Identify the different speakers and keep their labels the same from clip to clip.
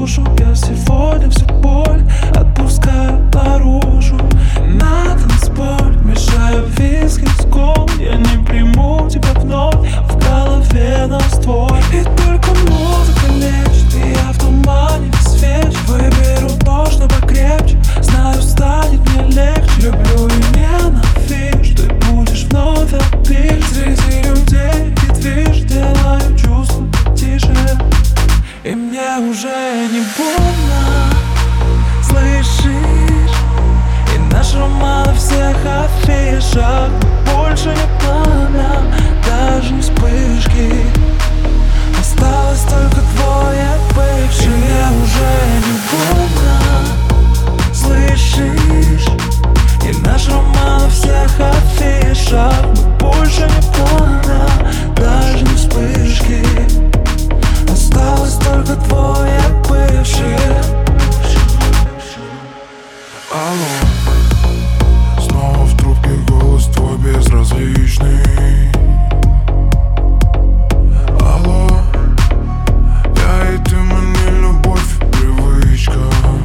Speaker 1: душу. Я сегодня всю боль отпускаю наружу. На танцполе мешаю виски с колой. Я не приму тебя вновь, в голове настрой. И только музыка лечит, и я в тумане весь вечер. Выберу то, что покрепче, знаю, станет мне легче. Люблю и ненавижу, ты будешь вновь опять среди людей. И движ, делаю чувства тише, и мне уже не больно, слышишь? И наш роман на всех афишах. Мы больше не пламя, даже не вспышки. Осталось только двое бывших. И мне уже не больно, слышишь? И наш роман на всех афишах. Мы больше не пламя, даже не вспышки. Осталось только двое бывших.
Speaker 2: Алло, снова в трубке голос твой безразличный. Алло, я и ты, мы не любовь, привычка.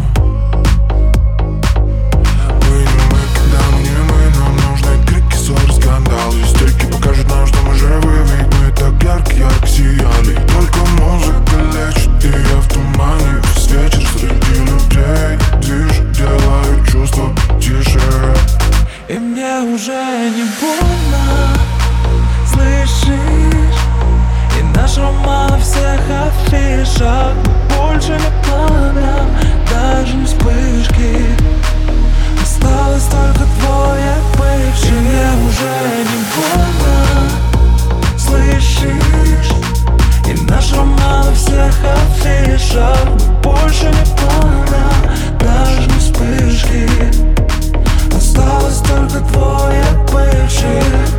Speaker 2: Мы не мы, когда мы не мы. Нам нужны крики, ссоры, скандалы, истерики покажут нам, что мы живы. Ведь мы так ярко сияли. Только музыка лечит, и я в тумане весь вечер среди людей. Движ, делаю чувства тише,
Speaker 1: и мне уже не больно, слышишь? И наш роман на всех афишах. Мы больше не пламя, даже не вспышки. Осталось только двое бывших. И мне уже не больно, слышишь? И наш роман на всех афишах. Мы больше не пламя, даже не вспышки. Осталось только двое бывших.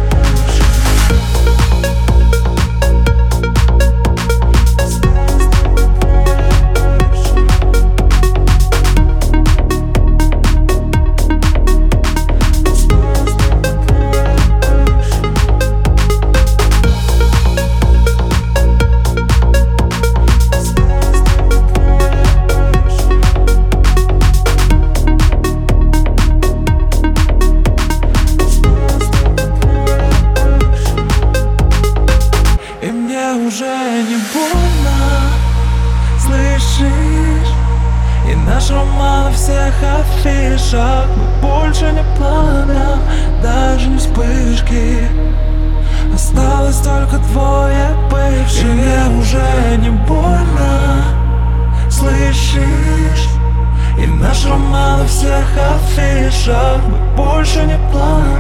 Speaker 1: Уже не больно, слышишь? И наш роман на всех афишах. Мы больше не пламя, даже не вспышки. Осталось только двое бывших. И мне уже не больно, слышишь? И наш роман на всех афишах. Мы больше не пламя,